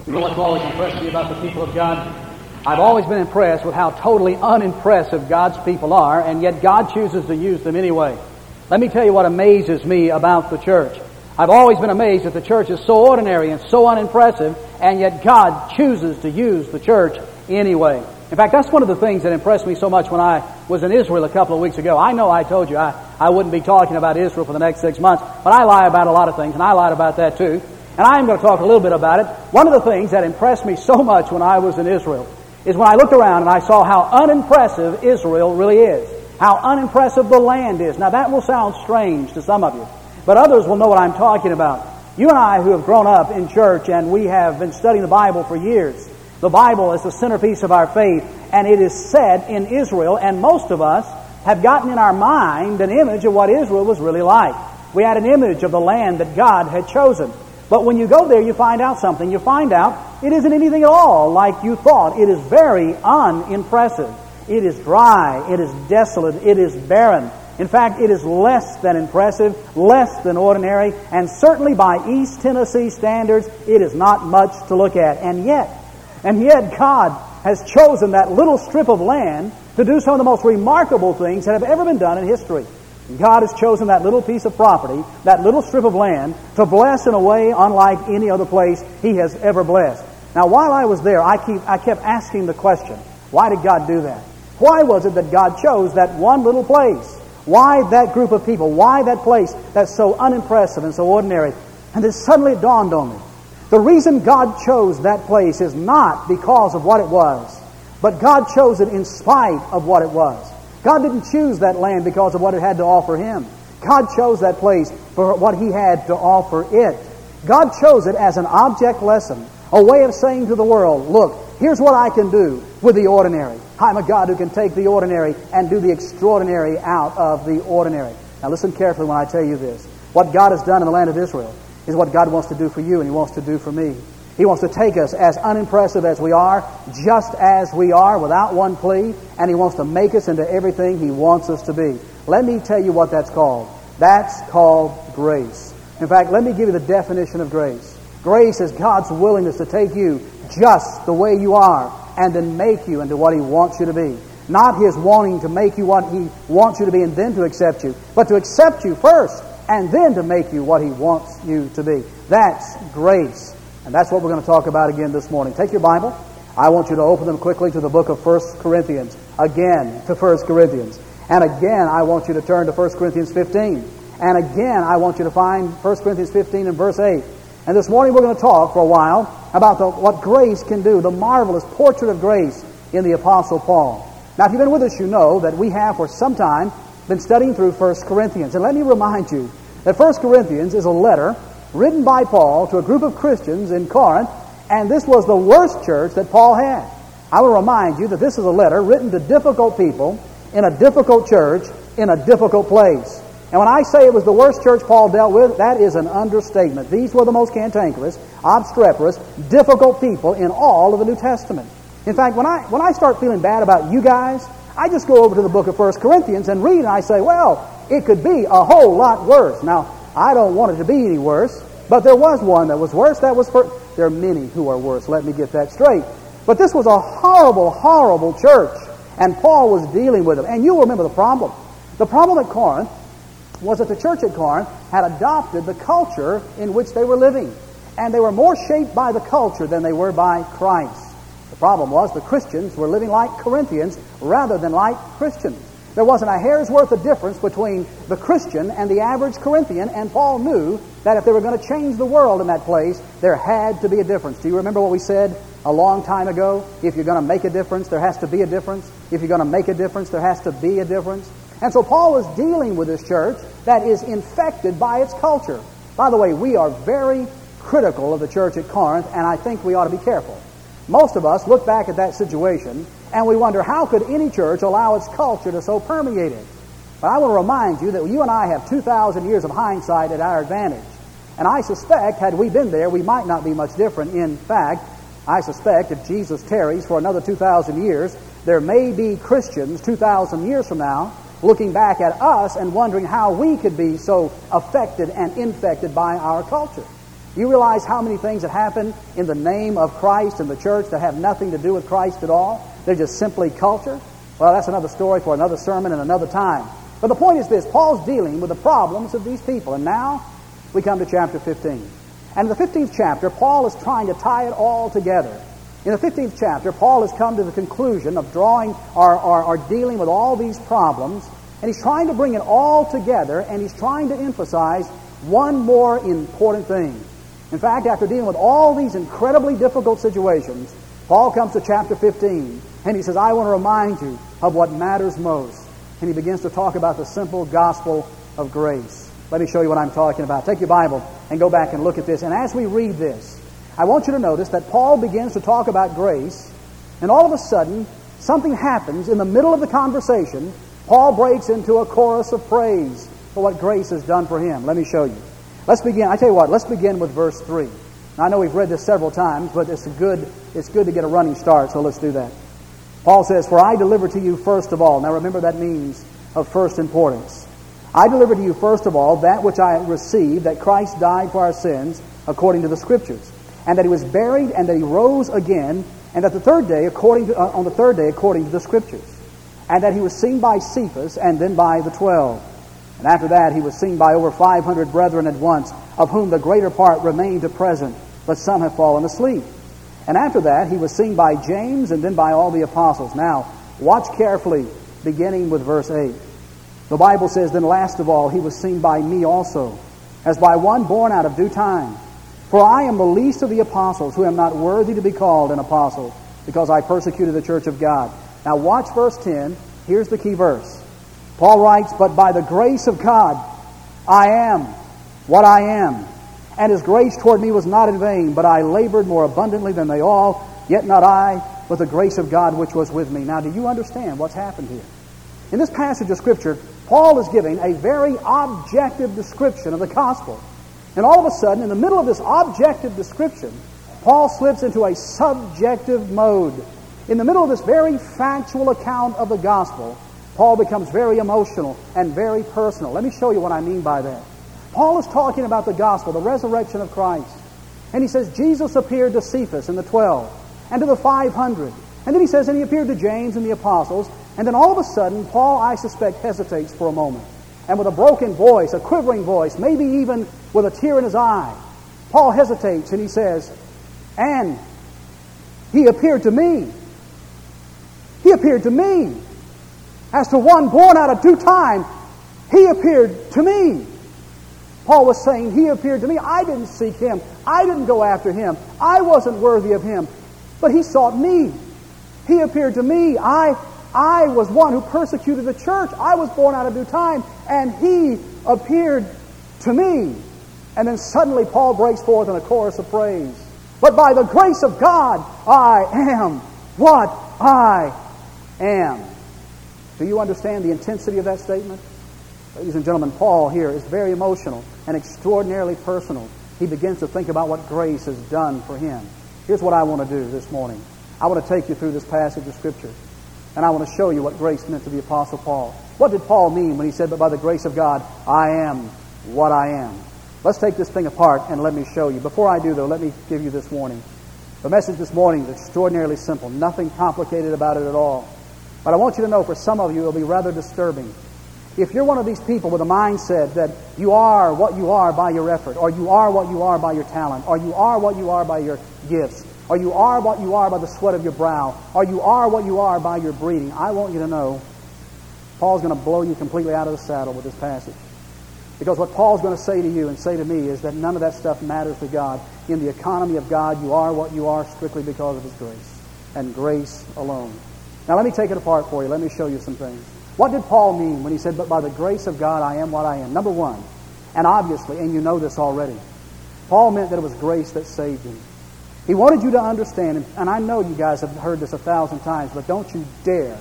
You know what's always impressed me about the people of God? I've always been impressed with how totally unimpressive God's people are, and yet God chooses to use them anyway. Let me tell you what amazes me about the church. I've always been amazed that the church is so ordinary and so unimpressive, and yet God chooses to use the church anyway. In fact, that's one of the things that impressed me so much when I was in Israel a couple of weeks ago. I know I told you I wouldn't be talking about Israel for the next 6 months, but I lie about a lot of things, and I lied about that too. And I am going to talk a little bit about it. One of the things that impressed me so much when I was in Israel is when I looked around and I saw how unimpressive Israel really is, how unimpressive the land is. Now that will sound strange to some of you, but others will know what I'm talking about. You and I who have grown up in church and we have been studying the Bible for years, the Bible is the centerpiece of our faith, and it is set in Israel, and most of us have gotten in our mind an image of what Israel was really like. We had an image of the land that God had chosen. But when you go there, you find out something. You find out it isn't anything at all like you thought. It is very unimpressive. It is dry. It is desolate. It is barren. In fact, it is less than impressive, less than ordinary, and certainly by East Tennessee standards, it is not much to look at. And yet God has chosen that little strip of land to do some of the most remarkable things that have ever been done in history. God has chosen that little piece of property, that little strip of land, to bless in a way unlike any other place He has ever blessed. Now, while I was there, I kept asking the question, why did God do that? Why was it that God chose that one little place? Why that group of people? Why that place that's so unimpressive and so ordinary? And then suddenly it dawned on me. The reason God chose that place is not because of what it was, but God chose it in spite of what it was. God didn't choose that land because of what it had to offer Him. God chose that place for what He had to offer it. God chose it as an object lesson, a way of saying to the world, look, here's what I can do with the ordinary. I'm a God who can take the ordinary and do the extraordinary out of the ordinary. Now listen carefully when I tell you this. What God has done in the land of Israel is what God wants to do for you and He wants to do for me. He wants to take us as unimpressive as we are, just as we are, without one plea, and He wants to make us into everything He wants us to be. Let me tell you what that's called. That's called grace. In fact, let me give you the definition of grace. Grace is God's willingness to take you just the way you are and then make you into what He wants you to be. Not His wanting to make you what He wants you to be and then to accept you, but to accept you first and then to make you what He wants you to be. That's grace. And that's what we're going to talk about again this morning. Take your Bible. I want you to open them quickly to the book of 1 Corinthians. Again, to 1 Corinthians. And again, I want you to turn to 1 Corinthians 15. And again, I want you to find 1 Corinthians 15 and verse 8. And this morning we're going to talk for a while about what grace can do, the marvelous portrait of grace in the Apostle Paul. Now, if you've been with us, you know that we have for some time been studying through 1 Corinthians. And let me remind you that 1 Corinthians is a letter written by Paul to a group of Christians in Corinth, and this was the worst church that Paul had. I will remind you that this is a letter written to difficult people in a difficult church in a difficult place. And when I say it was the worst church Paul dealt with, that is an understatement. These were the most cantankerous, obstreperous, difficult people in all of the New Testament. In fact, when I start feeling bad about you guys, I just go over to the book of 1 Corinthians and read, and I say, well, it could be a whole lot worse. Now, I don't want it to be any worse, but there was one that was worse. There are many who are worse. Let me get that straight. But this was a horrible, horrible church, and Paul was dealing with them. And you'll remember the problem. The problem at Corinth was that the church at Corinth had adopted the culture in which they were living, and they were more shaped by the culture than they were by Christ. The problem was the Christians were living like Corinthians rather than like Christians. There wasn't a hair's worth of difference between the Christian and the average Corinthian, and Paul knew that if they were going to change the world in that place, there had to be a difference. Do you remember what we said a long time ago? If you're going to make a difference, there has to be a difference. If you're going to make a difference, there has to be a difference. And so Paul was dealing with this church that is infected by its culture. By the way, we are very critical of the church at Corinth, and I think we ought to be careful. Most of us look back at that situation and we wonder, how could any church allow its culture to so permeate it? But I want to remind you that you and I have 2,000 years of hindsight at our advantage. And I suspect, had we been there, we might not be much different. In fact, I suspect if Jesus tarries for another 2,000 years, there may be Christians 2,000 years from now looking back at us and wondering how we could be so affected and infected by our culture. You realize how many things that happen in the name of Christ in the church that have nothing to do with Christ at all? They're just simply culture? Well, that's another story for another sermon and another time. But the point is this: Paul's dealing with the problems of these people. And now we come to chapter 15. And in the 15th chapter, Paul is trying to tie it all together. In the 15th chapter, Paul has come to the conclusion of drawing or dealing with all these problems, and he's trying to bring it all together, and he's trying to emphasize one more important thing. In fact, after dealing with all these incredibly difficult situations, Paul comes to chapter 15, and he says, I want to remind you of what matters most. And he begins to talk about the simple gospel of grace. Let me show you what I'm talking about. Take your Bible and go back and look at this. And as we read this, I want you to notice that Paul begins to talk about grace, and all of a sudden, something happens in the middle of the conversation. Paul breaks into a chorus of praise for what grace has done for him. Let me show you. Let's begin. I tell you what, let's begin with verse 3. Now, I know we've read this several times, but it's good to get a running start, so let's do that. Paul says, For I delivered to you first of all. Now remember, that means of first importance. I delivered to you first of all that which I received, that Christ died for our sins according to the Scriptures, and that he was buried, and that he rose again, and that on the third day according to the Scriptures, and that he was seen by Cephas, and then by the 12. And after that he was seen by over 500 brethren at once, of whom the greater part remain to present, but some have fallen asleep. And after that he was seen by James, and then by all the apostles. Now, watch carefully, beginning with verse 8. The Bible says, Then last of all he was seen by me also, as by one born out of due time. For I am the least of the apostles, who am not worthy to be called an apostle, because I persecuted the church of God. Now watch verse 10. Here's the key verse. Paul writes, But by the grace of God I am what I am. And his grace toward me was not in vain, but I labored more abundantly than they all, yet not I, but the grace of God which was with me. Now, do you understand what's happened here? In this passage of Scripture, Paul is giving a very objective description of the gospel. And all of a sudden, in the middle of this objective description, Paul slips into a subjective mode. In the middle of this very factual account of the gospel, Paul becomes very emotional and very personal. Let me show you what I mean by that. Paul is talking about the gospel, the resurrection of Christ. And he says, Jesus appeared to Cephas and the 12, and to the 500. And then he says, and he appeared to James and the apostles. And then all of a sudden, Paul, I suspect, hesitates for a moment. And with a broken voice, a quivering voice, maybe even with a tear in his eye, Paul hesitates and he says, and he appeared to me. He appeared to me. As to one born out of due time, he appeared to me. Paul was saying, he appeared to me. I didn't seek him. I didn't go after him. I wasn't worthy of him. But he sought me. He appeared to me. I was one who persecuted the church. I was born out of due time. And he appeared to me. And then suddenly Paul breaks forth in a chorus of praise. But by the grace of God, I am what I am. Do you understand the intensity of that statement? Ladies and gentlemen, Paul here is very emotional and extraordinarily personal. He begins to think about what grace has done for him. Here's what I want to do this morning. I want to take you through this passage of Scripture, and I want to show you what grace meant to the Apostle Paul. What did Paul mean when he said, but by the grace of God, I am what I am? Let's take this thing apart and let me show you. Before I do, though, let me give you this warning. The message this morning is extraordinarily simple. Nothing complicated about it at all. But I want you to know, for some of you, it will be rather disturbing. If you're one of these people with a mindset that you are what you are by your effort, or you are what you are by your talent, or you are what you are by your gifts, or you are what you are by the sweat of your brow, or you are what you are by your breeding, I want you to know Paul's going to blow you completely out of the saddle with this passage. Because what Paul's going to say to you and say to me is that none of that stuff matters to God. In the economy of God, you are what you are strictly because of His grace, and grace alone. Now let me take it apart for you. Let me show you some things. What did Paul mean when he said, but by the grace of God I am what I am? Number one, and obviously, and you know this already, Paul meant that it was grace that saved him. He wanted you to understand, and I know you guys have heard this 1,000 times, but don't you dare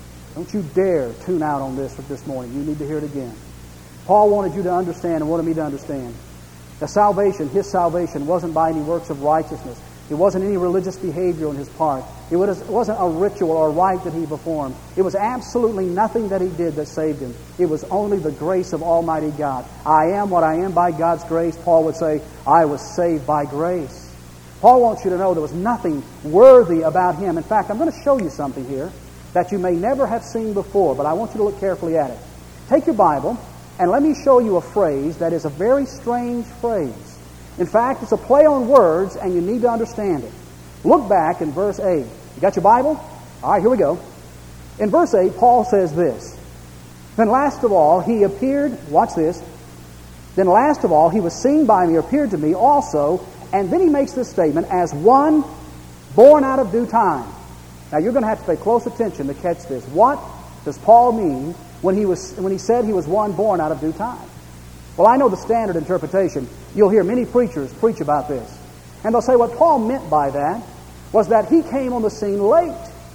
tune out on this morning. You need to hear it again. Paul wanted you to understand and wanted me to understand that salvation, his salvation, wasn't by any works of righteousness. It wasn't any religious behavior on his part. It wasn't a ritual or a rite that he performed. It was absolutely nothing that he did that saved him. It was only the grace of Almighty God. I am what I am by God's grace. Paul would say, I was saved by grace. Paul wants you to know there was nothing worthy about him. In fact, I'm going to show you something here that you may never have seen before, but I want you to look carefully at it. Take your Bible, and let me show you a phrase that is a very strange phrase. In fact, it's a play on words, and you need to understand it. Look back in verse 8. You got your Bible? All right, here we go. In verse 8, Paul says this. Then last of all, he appeared, watch this. Then last of all, he was seen by me, or appeared to me also, and then he makes this statement, as one born out of due time. Now you're going to have to pay close attention to catch this. What does Paul mean when he said he was one born out of due time? Well, I know the standard interpretation. You'll hear many preachers preach about this. And they'll say what Paul meant by that was that he came on the scene late.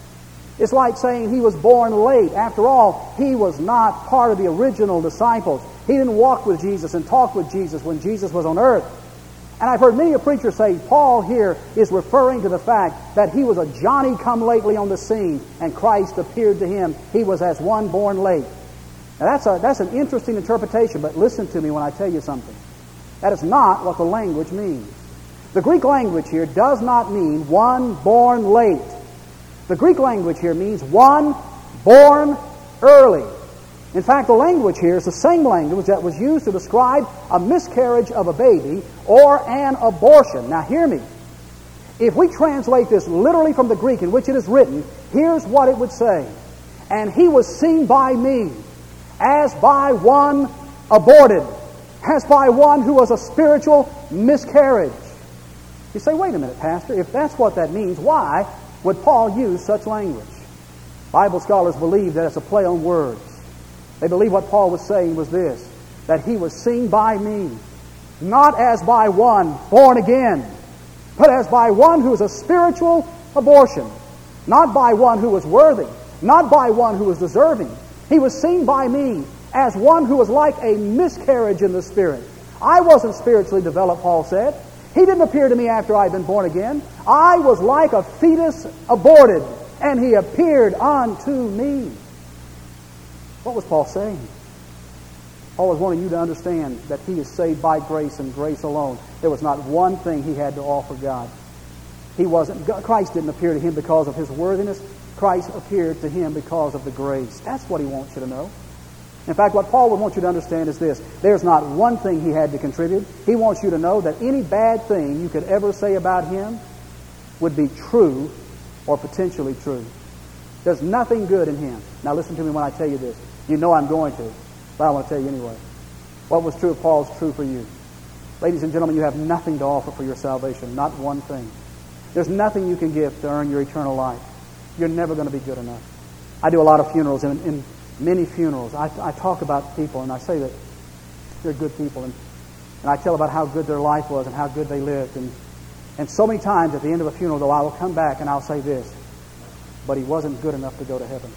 It's like saying he was born late. After all, he was not part of the original disciples. He didn't walk with Jesus and talk with Jesus when Jesus was on earth. And I've heard many a preacher say Paul here is referring to the fact that he was a Johnny-come-lately on the scene and Christ appeared to him. He was as one born late. Now that's an interesting interpretation, but listen to me when I tell you something. That is not what the language means. The Greek language here does not mean one born late. The Greek language here means one born early. In fact, the language here is the same language that was used to describe a miscarriage of a baby or an abortion. Now hear me. If we translate this literally from the Greek in which it is written, here's what it would say. And he was seen by me as by one aborted, as by one who was a spiritual miscarriage. You say, wait a minute, Pastor, if that's what that means, why would Paul use such language? Bible scholars believe that it's a play on words. They believe what Paul was saying was this, that he was seen by me, not as by one born again, but as by one who is a spiritual abortion, not by one who was worthy, not by one who was deserving. He was seen by me as one who was like a miscarriage in the Spirit. I wasn't spiritually developed, Paul said. He didn't appear to me after I'd been born again. I was like a fetus aborted, and he appeared unto me. What was Paul saying? Paul was wanting you to understand that he is saved by grace and grace alone. There was not one thing he had to offer God. Christ didn't appear to him because of his worthiness. Christ appeared to him because of the grace. That's what he wants you to know. In fact, what Paul would want you to understand is this. There's not one thing he had to contribute. He wants you to know that any bad thing you could ever say about him would be true or potentially true. There's nothing good in him. Now listen to me when I tell you this. You know I'm going to, but I want to tell you anyway. What was true of Paul is true for you. Ladies and gentlemen, you have nothing to offer for your salvation. Not one thing. There's nothing you can give to earn your eternal life. You're never going to be good enough. I do a lot of funerals, and in many funerals, I talk about people, and I say that they're good people, and I tell about how good their life was and how good they lived. And so many times at the end of a funeral, though, I will come back and I'll say this, but he wasn't good enough to go to heaven.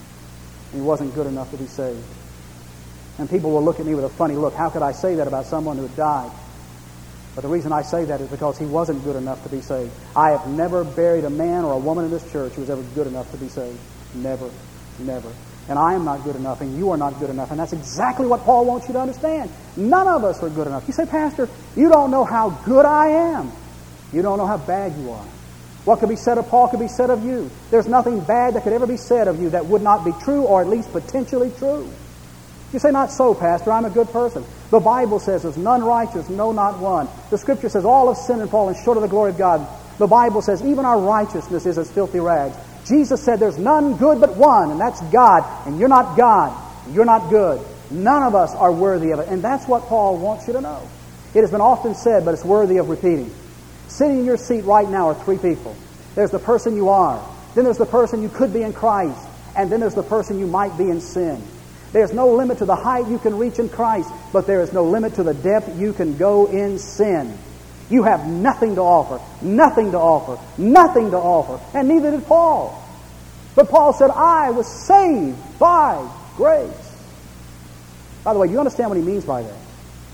He wasn't good enough to be saved. And people will look at me with a funny look. How could I say that about someone who had died? But the reason I say that is because he wasn't good enough to be saved. I have never buried a man or a woman in this church who was ever good enough to be saved. Never. Never. And I am not good enough, and you are not good enough. And that's exactly what Paul wants you to understand. None of us are good enough. You say, Pastor, you don't know how good I am. You don't know how bad you are. What could be said of Paul could be said of you. There's nothing bad that could ever be said of you that would not be true, or at least potentially true. You say, not so, Pastor, I'm a good person. The Bible says there's none righteous, no, not one. The Scripture says all have sinned and fallen short of the glory of God. The Bible says even our righteousness is as filthy rags. Jesus said there's none good but one, and that's God. And you're not God. You're not good. None of us are worthy of it. And that's what Paul wants you to know. It has been often said, but it's worthy of repeating. Sitting in your seat right now are three people. There's the person you are. Then there's the person you could be in Christ. And then there's the person you might be in sin. There's no limit to the height you can reach in Christ, but there is no limit to the depth you can go in sin. You have nothing to offer, nothing to offer, nothing to offer. And neither did Paul. But Paul said, I was saved by grace. By the way, you understand what he means by that?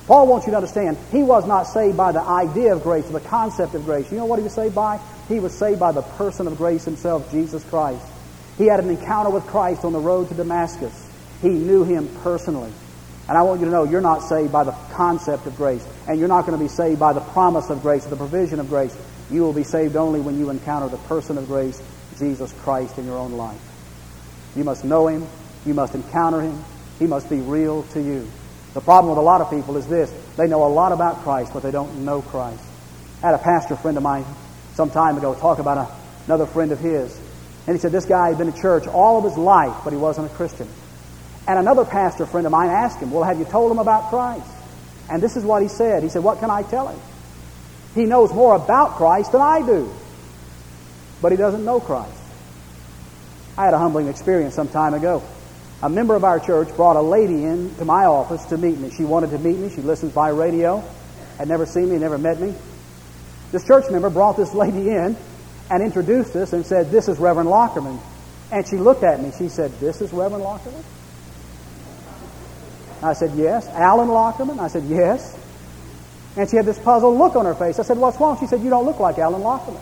Paul wants you to understand, he was not saved by the idea of grace or the concept of grace. You know what he was saved by? He was saved by the person of grace himself, Jesus Christ. He had an encounter with Christ on the road to Damascus. He knew him personally. And I want you to know you're not saved by the concept of grace, and you're not going to be saved by the promise of grace or the provision of grace. You will be saved only when you encounter the person of grace, Jesus Christ, in your own life. You must know him. You must encounter him. He must be real to you. The problem with a lot of people is this. They know a lot about Christ, but they don't know Christ. I had a pastor friend of mine some time ago talk about another friend of his. And he said this guy had been to church all of his life, but he wasn't a Christian. And another pastor friend of mine asked him, well, have you told him about Christ? And this is what he said. He said, what can I tell him? He knows more about Christ than I do, but he doesn't know Christ. I had a humbling experience some time ago. A member of our church brought a lady in to my office to meet me. She wanted to meet me. She listens by radio, had never seen me, never met me. This church member brought this lady in and introduced us and said, this is Reverend Lockerman. And she looked at me. She said, this is Reverend Lockerman? I said, yes. Alan Lockerman? I said, yes. And she had this puzzled look on her face. I said, what's wrong? She said, you don't look like Alan Lockerman.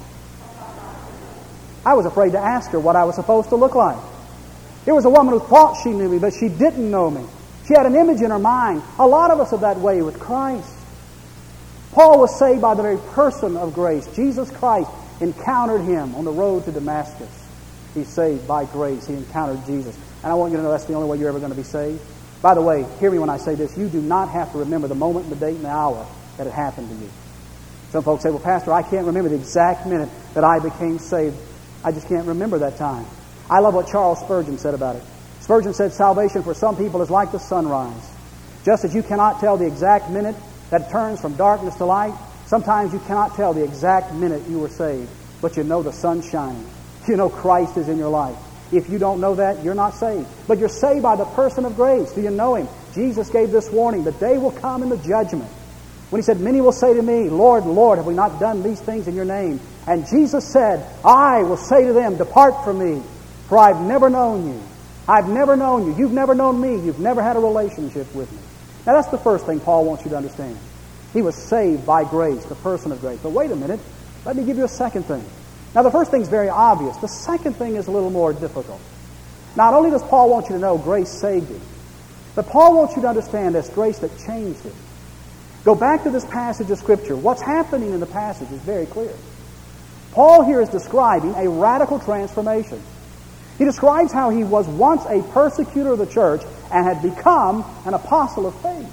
I was afraid to ask her what I was supposed to look like. Here was a woman who thought she knew me, but she didn't know me. She had an image in her mind. A lot of us are that way with Christ. Paul was saved by the very person of grace. Jesus Christ encountered him on the road to Damascus. He's saved by grace. He encountered Jesus. And I want you to know that's the only way you're ever going to be saved. By the way, hear me when I say this. You do not have to remember the moment, the date, and the hour that it happened to you. Some folks say, well, Pastor, I can't remember the exact minute that I became saved. I just can't remember that time. I love what Charles Spurgeon said about it. Spurgeon said, salvation for some people is like the sunrise. Just as you cannot tell the exact minute that it turns from darkness to light, sometimes you cannot tell the exact minute you were saved, but you know the sun's shining. You know Christ is in your life. If you don't know that, you're not saved. But you're saved by the person of grace. Do you know him? Jesus gave this warning. The day will come in the judgment when he said, many will say to me, Lord, Lord, have we not done these things in your name? And Jesus said, I will say to them, depart from me, for I've never known you. I've never known you. You've never known me. You've never had a relationship with me. Now that's the first thing Paul wants you to understand. He was saved by grace, the person of grace. But wait a minute. Let me give you a second thing. Now the first thing is very obvious. The second thing is a little more difficult. Not only does Paul want you to know grace saved him, but Paul wants you to understand it's grace that changed him. Go back to this passage of Scripture. What's happening in the passage is very clear. Paul here is describing a radical transformation. He describes how he was once a persecutor of the church and had become an apostle of faith.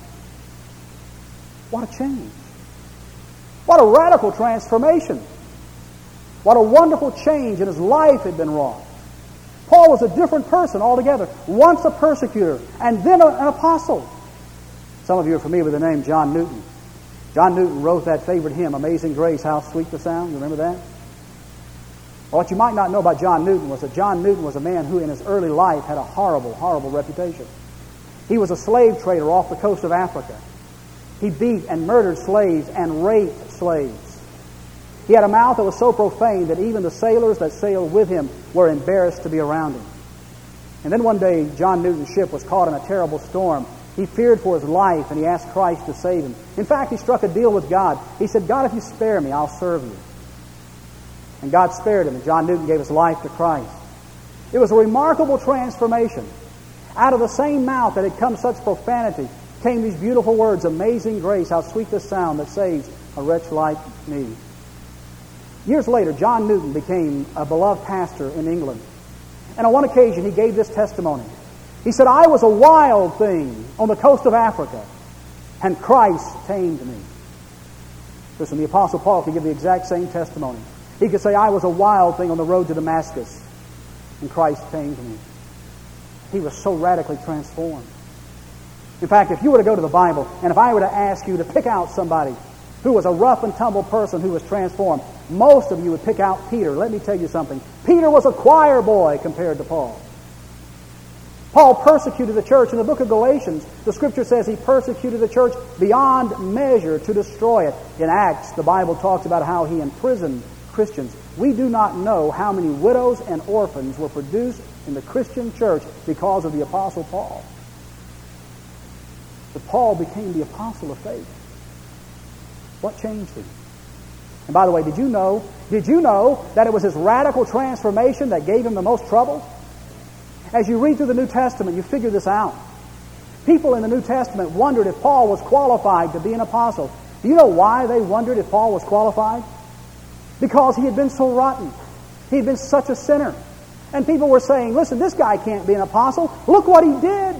What a change. What a radical transformation. What a wonderful change in his life had been wrought. Paul was a different person altogether. Once a persecutor and then an apostle. Some of you are familiar with the name John Newton. John Newton wrote that favorite hymn, Amazing Grace, How Sweet the Sound. You remember that? Well, what you might not know about John Newton was that John Newton was a man who in his early life had a horrible, horrible reputation. He was a slave trader off the coast of Africa. He beat and murdered slaves and raped slaves. He had a mouth that was so profane that even the sailors that sailed with him were embarrassed to be around him. And then one day, John Newton's ship was caught in a terrible storm. He feared for his life, and he asked Christ to save him. In fact, he struck a deal with God. He said, God, if you spare me, I'll serve you. And God spared him, and John Newton gave his life to Christ. It was a remarkable transformation. Out of the same mouth that had come such profanity came these beautiful words, Amazing grace, how sweet the sound that saves a wretch like me. Years later, John Newton became a beloved pastor in England. And on one occasion, he gave this testimony. He said, I was a wild thing on the coast of Africa, and Christ tamed me. Listen, the Apostle Paul could give the exact same testimony. He could say, I was a wild thing on the road to Damascus, and Christ tamed me. He was so radically transformed. In fact, if you were to go to the Bible, and if I were to ask you to pick out somebody who was a rough and tumble person who was transformed, most of you would pick out Peter. Let me tell you something. Peter was a choir boy compared to Paul. Paul persecuted the church. In the book of Galatians, the Scripture says he persecuted the church beyond measure to destroy it. In Acts, the Bible talks about how he imprisoned Christians. We do not know how many widows and orphans were produced in the Christian church because of the Apostle Paul. But Paul became the apostle of faith. What changed him? And by the way, did you know that it was his radical transformation that gave him the most trouble? As you read through the New Testament, you figure this out. People in the New Testament wondered if Paul was qualified to be an apostle. Do you know why they wondered if Paul was qualified? Because he had been so rotten. He had been such a sinner. And people were saying, listen, this guy can't be an apostle. Look what he did.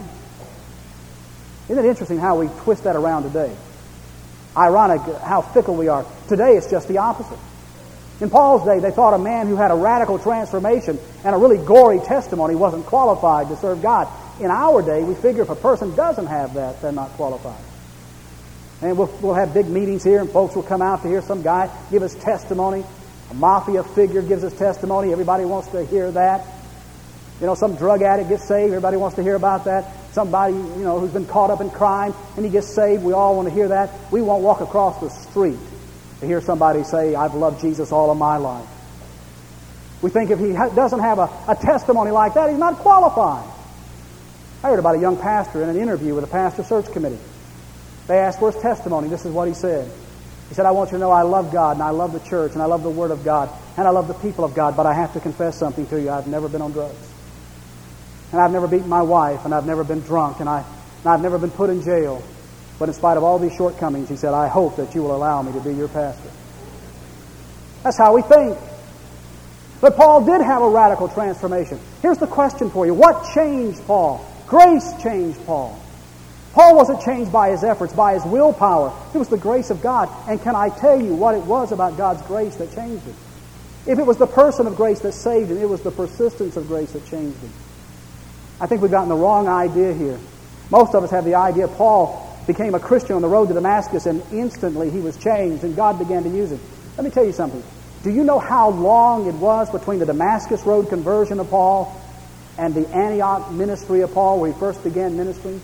Isn't it interesting how we twist that around today? Ironic how fickle we are. Today it's just the opposite. In Paul's day, they thought a man who had a radical transformation and a really gory testimony wasn't qualified to serve God. In our day, we figure if a person doesn't have that, they're not qualified. And we'll have big meetings here, and folks will come out to hear some guy give his testimony. A mafia figure gives his testimony. Everybody wants to hear that. You know, some drug addict gets saved. Everybody wants to hear about that. Somebody, who's been caught up in crime, and he gets saved. We all want to hear that. We won't walk across the street to hear somebody say, I've loved Jesus all of my life. We think if he doesn't have a testimony like that, he's not qualified. I heard about a young pastor in an interview with a pastor search committee. They asked for his testimony. This is what he said. He said, I want you to know I love God, and I love the church, and I love the Word of God, and I love the people of God, but I have to confess something to you. I've never been on drugs. And I've never beaten my wife, and I've never been drunk, and I've never been put in jail. But in spite of all these shortcomings, he said, I hope that you will allow me to be your pastor. That's how we think. But Paul did have a radical transformation. Here's the question for you. What changed Paul? Grace changed Paul. Paul wasn't changed by his efforts, by his willpower. It was the grace of God. And can I tell you what it was about God's grace that changed him? If it was the person of grace that saved him, it was the persistence of grace that changed him. I think we've gotten the wrong idea here. Most of us have the idea Paul became a Christian on the road to Damascus and instantly he was changed and God began to use him. Let me tell you something. Do you know how long it was between the Damascus Road conversion of Paul and the Antioch ministry of Paul where he first began ministering?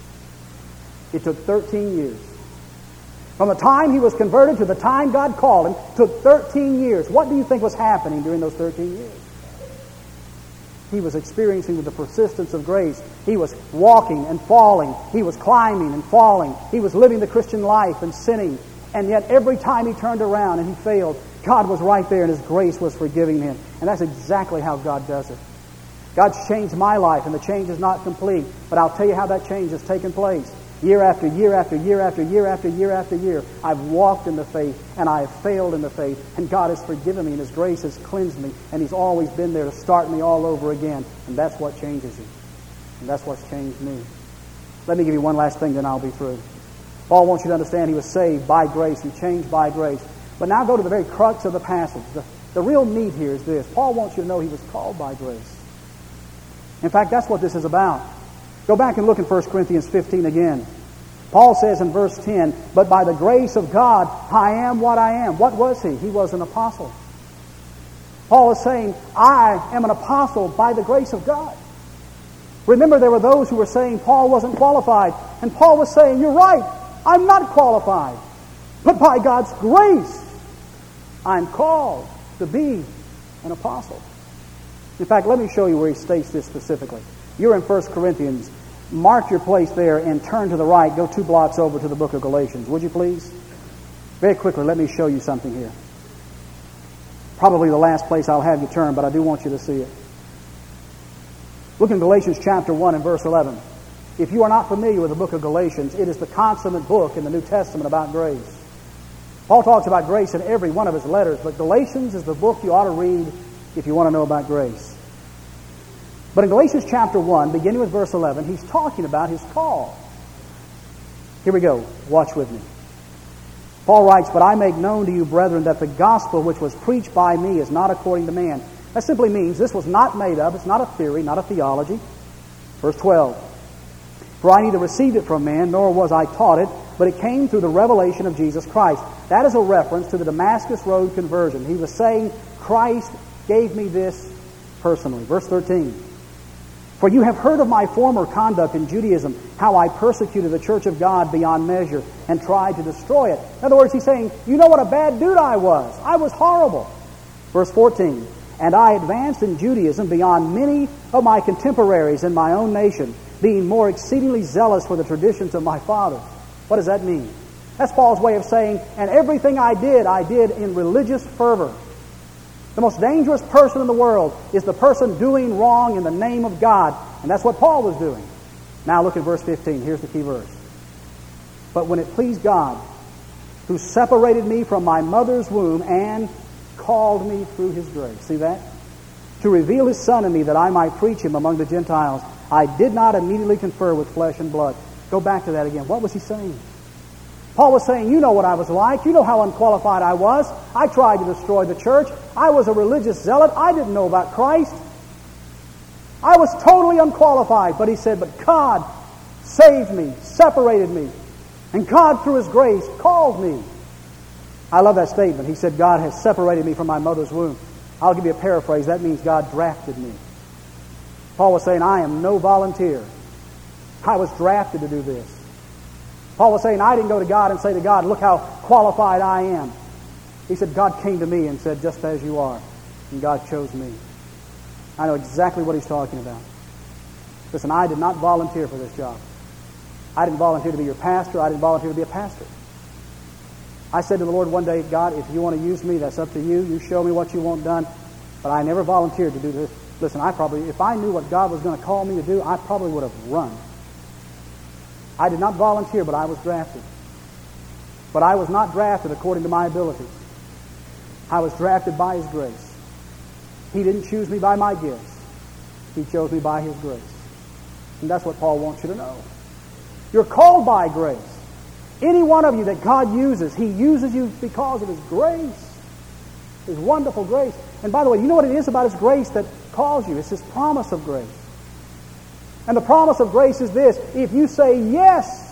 It took 13 years. From the time he was converted to the time God called him, took 13 years. What do you think was happening during those 13 years? He was experiencing the persistence of grace. He was walking and falling. He was climbing and falling. He was living the Christian life and sinning. And yet every time he turned around and he failed, God was right there and His grace was forgiving him. And that's exactly how God does it. God's changed my life and the change is not complete. But I'll tell you how that change has taken place. Year after year after year after year after year after year, I've walked in the faith and I have failed in the faith. And God has forgiven me and His grace has cleansed me. And He's always been there to start me all over again. And that's what changes you. And that's what's changed me. Let me give you one last thing, then I'll be through. Paul wants you to understand he was saved by grace and changed by grace. But now go to the very crux of the passage. The real meat here is this. Paul wants you to know he was called by grace. In fact, that's what this is about. Go back and look in 1 Corinthians 15 again. Paul says in verse 10, but by the grace of God, I am what I am. What was he? He was an apostle. Paul is saying, I am an apostle by the grace of God. Remember, there were those who were saying Paul wasn't qualified. And Paul was saying, you're right, I'm not qualified. But by God's grace, I'm called to be an apostle. In fact, let me show you where he states this specifically. You're in 1 Corinthians. Mark your place there and turn to the right. Go 2 blocks over to the book of Galatians. Would you please? Very quickly, let me show you something here. Probably the last place I'll have you turn, but I do want you to see it. Look in Galatians chapter 1 and verse 11. If you are not familiar with the book of Galatians, it is the consummate book in the New Testament about grace. Paul talks about grace in every one of his letters, but Galatians is the book you ought to read if you want to know about grace. But in Galatians chapter 1, beginning with verse 11, he's talking about his call. Here we go. Watch with me. Paul writes, but I make known to you, brethren, that the gospel which was preached by me is not according to man. That simply means this was not made up. It's not a theory, not a theology. Verse 12. For I neither received it from man, nor was I taught it, but it came through the revelation of Jesus Christ. That is a reference to the Damascus Road conversion. He was saying, Christ gave me this personally. Verse 13. For you have heard of my former conduct in Judaism, how I persecuted the church of God beyond measure and tried to destroy it. In other words, he's saying, you know what a bad dude I was. I was horrible. Verse 14. And I advanced in Judaism beyond many of my contemporaries in my own nation, being more exceedingly zealous for the traditions of my fathers. What does that mean? That's Paul's way of saying, and everything I did in religious fervor. The most dangerous person in the world is the person doing wrong in the name of God. And that's what Paul was doing. Now look at verse 15. Here's the key verse. But when it pleased God, who separated me from my mother's womb and called me through His grace. See that? To reveal His Son in me that I might preach Him among the Gentiles, I did not immediately confer with flesh and blood. Go back to that again. What was he saying? Paul was saying, you know what I was like. You know how unqualified I was. I tried to destroy the church. I was a religious zealot. I didn't know about Christ. I was totally unqualified. But he said, but God saved me, separated me. And God, through His grace, called me. I love that statement. He said, God has separated me from my mother's womb. I'll give you a paraphrase. That means God drafted me. Paul was saying, I am no volunteer. I was drafted to do this. Paul was saying, I didn't go to God and say to God, look how qualified I am. He said, God came to me and said, just as you are. And God chose me. I know exactly what he's talking about. Listen, I did not volunteer for this job. I didn't volunteer to be your pastor. I didn't volunteer to be a pastor. I said to the Lord one day, God, if you want to use me, that's up to you. You show me what you want done. But I never volunteered to do this. Listen, if I knew what God was going to call me to do, I probably would have run. I did not volunteer, but I was drafted. But I was not drafted according to my abilities. I was drafted by His grace. He didn't choose me by my gifts. He chose me by His grace. And that's what Paul wants you to know. You're called by grace. Any one of you that God uses, He uses you because of His grace. His wonderful grace. And by the way, you know what it is about His grace that calls you? It's His promise of grace. And the promise of grace is this: if you say yes,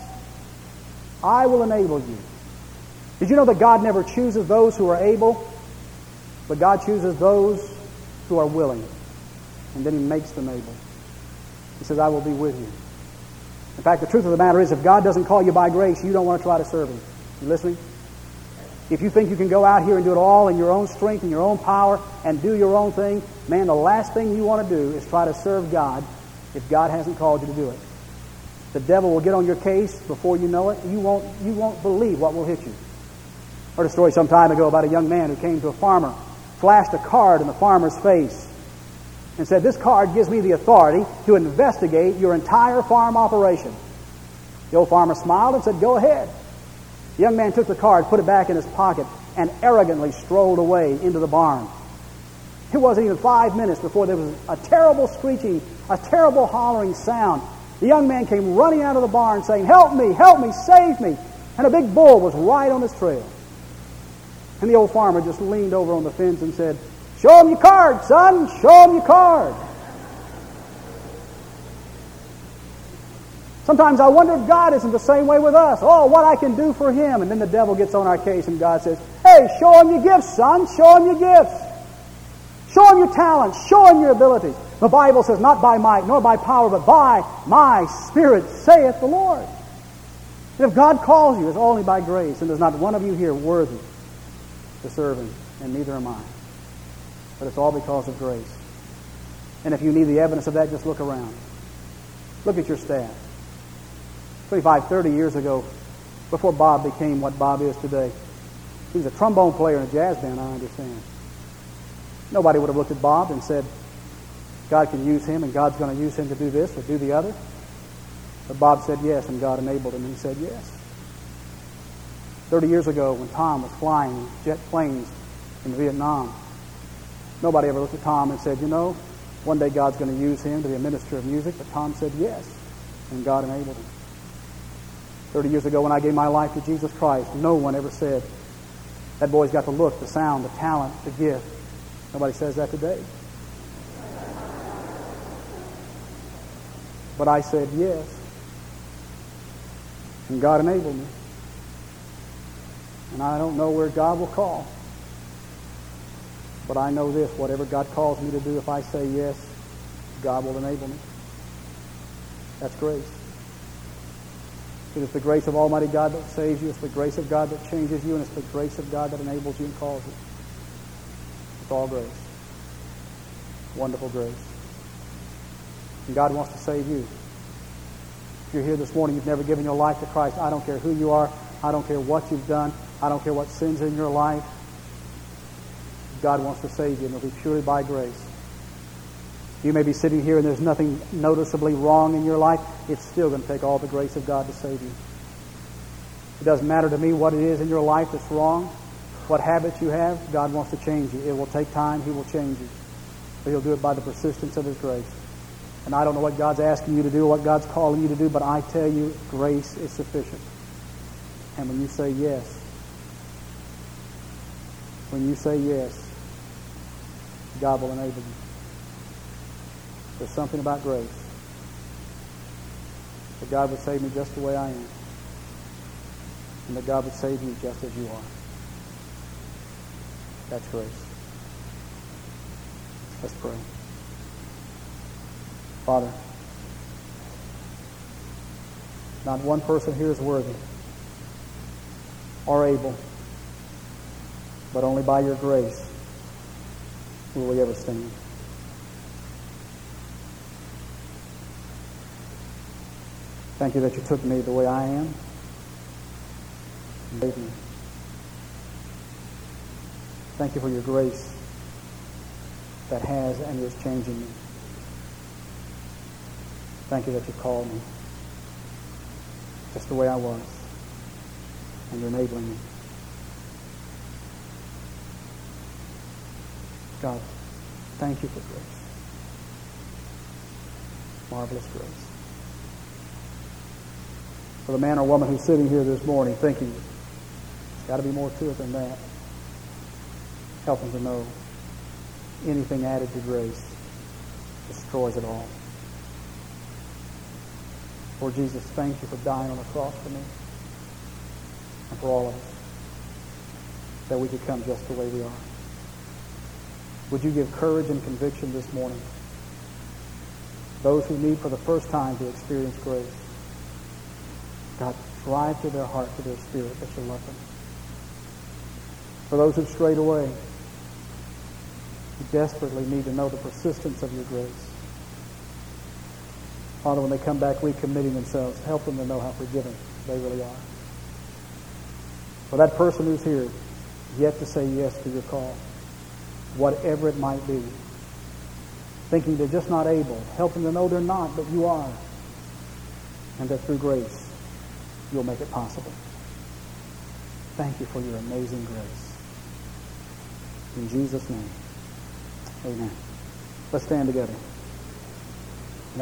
I will enable you. Did you know that God never chooses those who are able, but God chooses those who are willing, and then He makes them able. He says, I will be with you. In fact, the truth of the matter is, if God doesn't call you by grace, you don't want to try to serve Him. You listening? If you think you can go out here and do it all in your own strength and your own power and do your own thing, man, the last thing you want to do is try to serve God if God hasn't called you to do it. The devil will get on your case before you know it. You won't believe what will hit you. I heard a story some time ago about a young man who came to a farmer, flashed a card in the farmer's face, and said, this card gives me the authority to investigate your entire farm operation. The old farmer smiled and said, go ahead. The young man took the card, put it back in his pocket, and arrogantly strolled away into the barn. It wasn't even 5 minutes before there was a terrible screeching, a terrible hollering sound. The young man came running out of the barn saying, help me, save me. And a big bull was right on his trail. And the old farmer just leaned over on the fence and said, show him your card, son, show him your card. Sometimes I wonder if God isn't the same way with us. Oh, what I can do for Him. And then the devil gets on our case and God says, hey, show him your gifts, son. Show him your gifts. Show him your talents. Show him your abilities. The Bible says, not by might nor by power, but by my Spirit, saith the Lord. And if God calls you, it's only by grace. And there's not one of you here worthy to serve Him. And neither am I. But it's all because of grace. And if you need the evidence of that, just look around. Look at your staff. 25, 30 years ago, before Bob became what Bob is today, he was a trombone player in a jazz band, I understand. Nobody would have looked at Bob and said, God can use him and God's going to use him to do this or do the other. But Bob said yes, and God enabled him, and he said yes. 30 years ago, when Tom was flying jet planes in Vietnam, nobody ever looked at Tom and said, you know, one day God's going to use him to be a minister of music. But Tom said yes, and God enabled him. 30 years ago when I gave my life to Jesus Christ, no one ever said, that boy's got the look, the sound, the talent, the gift. Nobody says that today. But I said yes, and God enabled me. And I don't know where God will call. But I know this, whatever God calls me to do, if I say yes, God will enable me. That's grace. It is the grace of Almighty God that saves you. It's the grace of God that changes you. And it's the grace of God that enables you and calls you. It's all grace. Wonderful grace. And God wants to save you. you're here this morning, you've never given your life to Christ, I don't care who you are. I don't care what you've done. I don't care what sin's in your life. God wants to save you, and it'll be purely by grace. You may be sitting here and there's nothing noticeably wrong in your life. It's still going to take all the grace of God to save you. It doesn't matter to me what it is in your life that's wrong, what habits you have. God wants to change you. It will take time. He will change you. But He'll do it by the persistence of His grace. And I don't know what God's asking you to do or what God's calling you to do, but I tell you, grace is sufficient. And when you say yes, God will enable you. There's something about grace. That God would save me just the way I am. And that God would save you just as you are. That's grace. Let's pray. Father, not one person here is worthy or able, but only by your grace will we ever stand. Thank you that you took me the way I am and gave me. Thank you for your grace that has and is changing me. Thank you that you called me just the way I was, and you're enabling me. God, thank you for grace. Marvelous grace. For the man or woman who's sitting here this morning thinking, there's got to be more to it than that, help them to know anything added to grace destroys it all. Lord Jesus, thank you for dying on the cross for me and for all of us, that we could come just the way we are. Would you give courage and conviction this morning? Those who need for the first time to experience grace, God, drive to their heart, to their spirit, that you love them. For those who've strayed away, who desperately need to know the persistence of your grace. Father, when they come back recommitting themselves, help them to know how forgiven they really are. For that person who's here, yet to say yes to your call, whatever it might be, thinking they're just not able, help them to know they're not, but you are. And that through grace, you'll make it possible. Thank you for your amazing grace. In Jesus' name, amen. Let's stand together.